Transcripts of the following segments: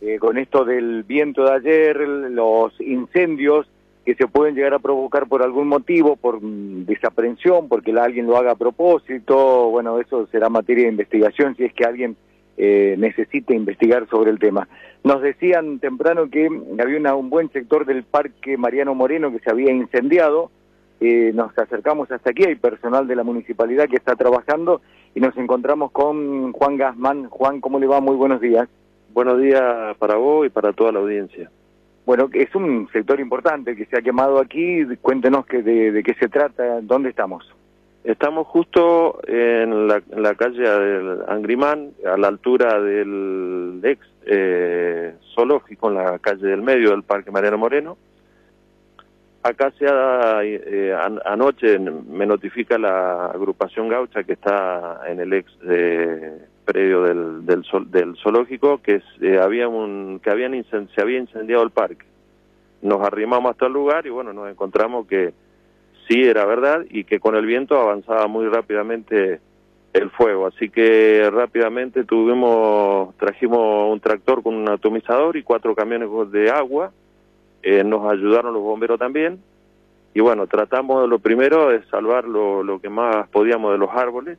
con esto del viento de ayer, los incendios que se pueden llegar a provocar por algún motivo, por desaprensión, porque alguien lo haga a propósito. Bueno, eso será materia de investigación si es que alguien necesite investigar sobre el tema. Nos decían temprano que había un buen sector del Parque Mariano Moreno que se había incendiado. Nos acercamos hasta aquí, hay personal de la municipalidad que está trabajando y nos encontramos con Juan Gassman. Juan, ¿cómo le va? Muy buenos días. Buenos días para vos y para toda la audiencia. Bueno, es un sector importante que se ha quemado aquí. Cuéntenos de qué se trata, ¿dónde estamos? Estamos justo en la calle del Angrimán, a la altura del ex zoológico, en la calle del medio del Parque Mariano Moreno. Acá anoche me notifica la agrupación gaucha que está en el ex predio del zoológico que se había incendiado el parque. Nos arrimamos hasta el lugar y bueno, nos encontramos que sí era verdad y que con el viento avanzaba muy rápidamente el fuego, así que rápidamente trajimos un tractor con un atomizador y 4 camiones de agua. Nos ayudaron los bomberos también y bueno, tratamos lo primero de salvar lo que más podíamos de los árboles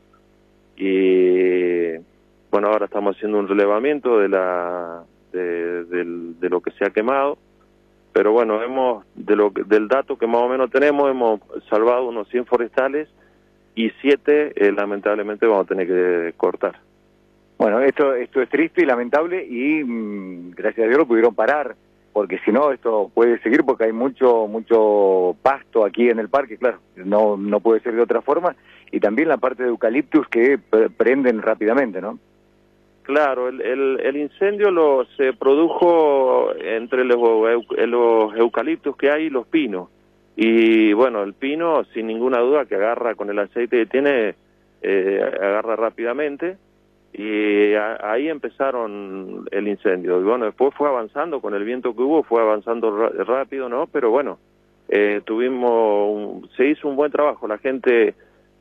y bueno, ahora estamos haciendo un relevamiento de lo que se ha quemado, pero bueno, del dato que más o menos tenemos, hemos salvado unos 100 forestales y 7 lamentablemente vamos a tener que cortar. Bueno, esto es triste y lamentable y gracias a Dios lo pudieron parar, porque si no esto puede seguir porque hay mucho pasto aquí en el parque, claro, no puede ser de otra forma, y también la parte de eucaliptus que prenden rápidamente, ¿no? Claro, el incendio se produjo entre los eucaliptus que hay y los pinos, y bueno, el pino sin ninguna duda que agarra con el aceite que tiene, agarra rápidamente, y ahí empezaron el incendio. Y bueno, después fue avanzando con el viento que hubo, fue avanzando rápido, ¿no? Pero bueno, se hizo un buen trabajo. La gente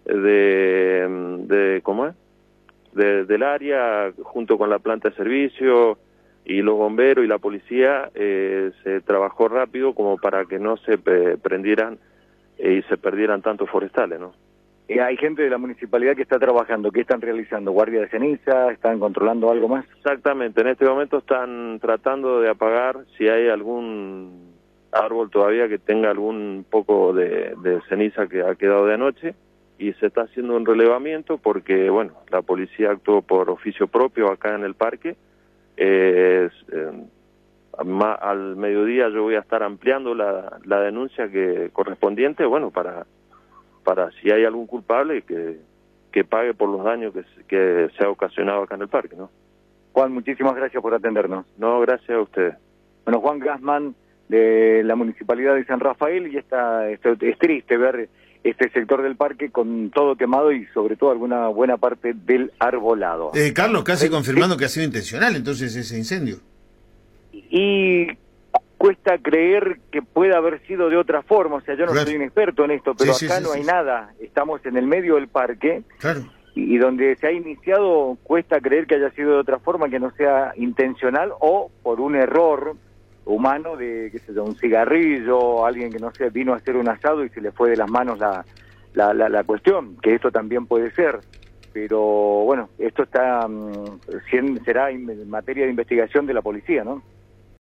del área, junto con la planta de servicio y los bomberos y la policía, se trabajó rápido como para que no se prendieran y se perdieran tantos forestales, ¿no? Hay gente de la municipalidad que está trabajando. ¿Qué están realizando? ¿Guardia de ceniza? ¿Están controlando algo más? Exactamente, en este momento están tratando de apagar si hay algún árbol todavía que tenga algún poco de ceniza que ha quedado de anoche, y se está haciendo un relevamiento porque, bueno, la policía actuó por oficio propio acá en el parque. Al mediodía yo voy a estar ampliando la denuncia correspondiente, bueno, para si hay algún culpable que pague por los daños que se ha ocasionado acá en el parque, ¿no? Juan, muchísimas gracias por atendernos. No, gracias a ustedes. Bueno, Juan Gassman, de la Municipalidad de San Rafael, y es triste ver este sector del parque con todo quemado y sobre todo alguna buena parte del arbolado. Carlos, casi confirmando que ha sido intencional entonces ese incendio. Y cuesta creer que pueda haber sido de otra forma, o sea, yo no soy un experto en esto, pero acá no hay nada, estamos en el medio del parque, claro, y donde se ha iniciado cuesta creer que haya sido de otra forma, que no sea intencional o por un error humano de, qué sé yo, un cigarrillo, alguien que no sé, vino a hacer un asado y se le fue de las manos la cuestión, que esto también puede ser, pero bueno, esto será en materia de investigación de la policía, ¿no?